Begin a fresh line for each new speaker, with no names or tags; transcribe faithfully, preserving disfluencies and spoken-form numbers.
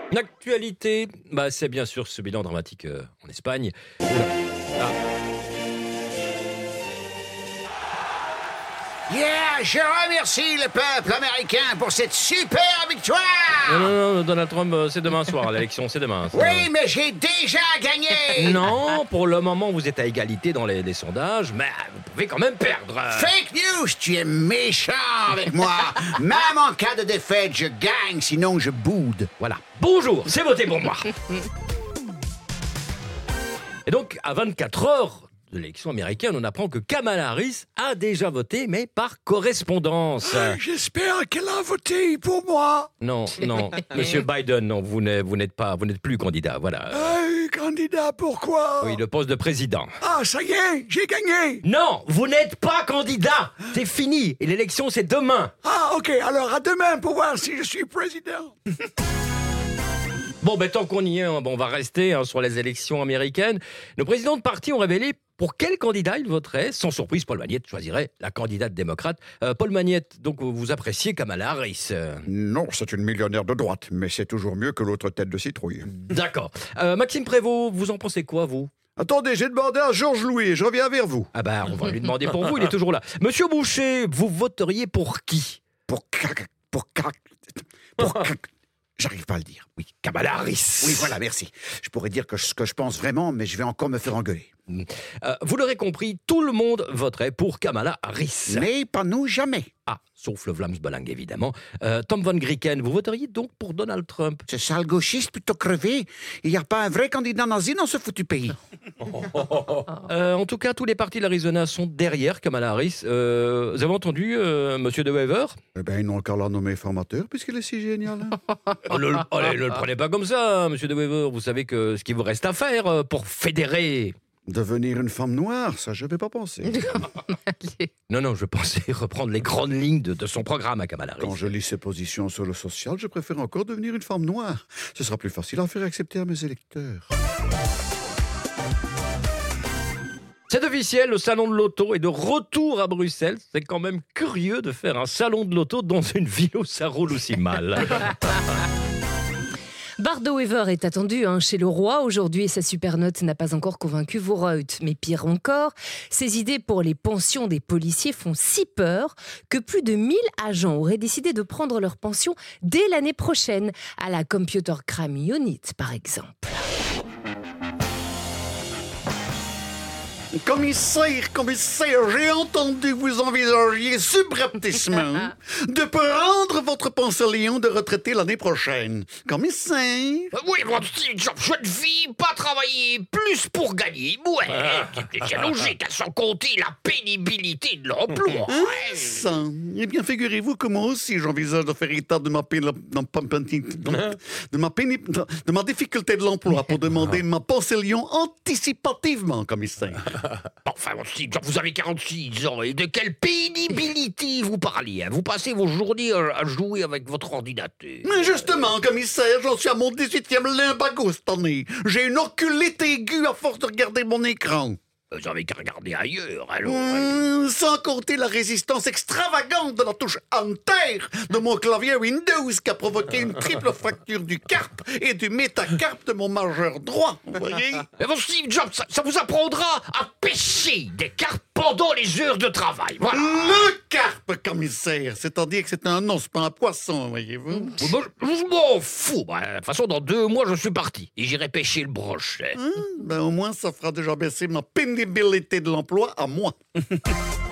L'actualité, bah, c'est bien sûr ce bilan dramatique euh, en Espagne. Oula. Ah.
Yeah, je remercie le peuple américain pour cette super victoire.
Non, non, non, Donald Trump, euh, c'est demain soir, l'élection, c'est demain. c'est
Oui,
demain.
mais j'ai déjà gagné.
Non, pour le moment, vous êtes à égalité dans les, les sondages, mais vous pouvez quand même perdre.
Fake news, tu es méchant avec moi. Même en cas de défaite, je gagne, sinon je boude.
Voilà. Bonjour, c'est voté pour moi. Et donc, à vingt-quatre heures de l'élection américaine, on apprend que Kamala Harris a déjà voté, mais par correspondance.
J'espère qu'elle a voté pour moi.
Non, non, Monsieur Biden, non, vous n'êtes, vous n'êtes pas, vous n'êtes plus candidat, voilà.
Euh, candidat, pourquoi?
Oui, le poste de président.
Ah, ça y est, j'ai gagné.
Non, vous n'êtes pas candidat. C'est fini. Et l'élection, c'est demain.
Ah, ok, alors à demain pour voir si je suis président.
Bon, ben tant qu'on y est, hein, bon, on va rester hein, sur les élections américaines. Nos présidents de parti ont révélé pour quel candidat ils voteraient. Sans surprise, Paul Magnette choisirait la candidate démocrate. Euh, Paul Magnette, donc vous appréciez Kamala Harris. euh.
Non, c'est une millionnaire de droite, mais c'est toujours mieux que l'autre tête de citrouille.
D'accord. Euh, Maxime Prévost, vous en pensez quoi, vous?
Attendez, j'ai demandé à Georges Louis, je reviens vers vous.
Ah bah, on va lui demander pour vous, il est toujours là. Monsieur Boucher, vous voteriez pour qui?
Pour cac, pour cac, pour cac. J'arrive pas à le dire.
Oui, Kamala Harris.
Oui, voilà, merci. Je pourrais dire que ce que je pense vraiment, mais je vais encore me faire engueuler.
Euh, vous l'aurez compris, tout le monde voterait pour Kamala Harris.
Mais pas nous, jamais.
Ah, sauf le Vlaams Belang, évidemment. Euh, Tom Van Grieken, vous voteriez donc pour Donald Trump?
Ce sale gauchiste plutôt crevé. Il n'y a pas un vrai candidat nazi dans ce foutu pays.
Euh, en tout cas, tous les partis de l'Arizona sont derrière Kamala Harris. Euh, vous avez entendu, euh, Monsieur De Wever?
Eh bien, ils n'ont qu'à la nommer formateur, puisqu'il est si génial. Hein.
Oh, le- allez, ne le prenez pas comme ça, hein, Monsieur De Wever. Vous savez que ce qu'il vous reste à faire euh, pour fédérer...
Devenir une femme noire, ça, je n'avais pas pensé.
Non, non, je pensais reprendre les grandes lignes de, de son programme à Kamala Harris.
Quand je lis ses positions sur le social, je préfère encore devenir une femme noire. Ce sera plus facile à faire accepter à mes électeurs.
C'est officiel, le salon de l'auto est de retour à Bruxelles. C'est quand même curieux de faire un salon de l'auto dans une ville où ça roule aussi mal.
Bart De Wever est attendu hein, chez le roi aujourd'hui et sa super note n'a pas encore convaincu Vorreut. Mais pire encore, ses idées pour les pensions des policiers font si peur que plus de mille agents auraient décidé de prendre leur pension dès l'année prochaine, à la Computer Crime Unit par exemple.
Commissaire, commissaire, j'ai entendu que vous envisagiez subrepticement de prendre votre pension de retraité l'année prochaine. Commissaire?
Oui, mon petit job, je ne vis pas travailler plus pour gagner. Ouais, c'est logique, sans compter la pénibilité de l'emploi.
Hein, ça. Eh bien, figurez-vous que moi aussi, j'envisage de faire état de ma, péni- de ma- de ma, péni- de ma difficulté de l'emploi pour demander ma pension anticipativement, commissaire.
Enfin, mon petit job, vous avez quarante-six ans, et de quelle pénibilité vous parliez? Vous passez vos journées à à jouer avec votre ordinateur.
Mais justement, commissaire, j'en suis à mon dix-huitième limbago cette année. J'ai une oculite aiguë à force de regarder mon écran.
Vous avez qu'à regarder ailleurs, alors.
Mmh, sans compter la résistance extravagante de la touche Enter de mon clavier Windows qui a provoqué une triple fracture du carpe et du métacarpe de mon majeur droit. Vous voyez?
Mais votre Steve Jobs, ça, ça vous apprendra à pêcher des carpes pendant les heures de travail. Voilà.
Le carpe, commissaire. C'est-à-dire que c'est un os, pas un poisson, voyez-vous.
Moi, je je m'en fous. Bah, de toute façon, dans deux mois, je suis parti. Et j'irai pêcher le brochet.
Hein? Ben, au moins, ça fera déjà baisser ma pénibilité de l'emploi à moi.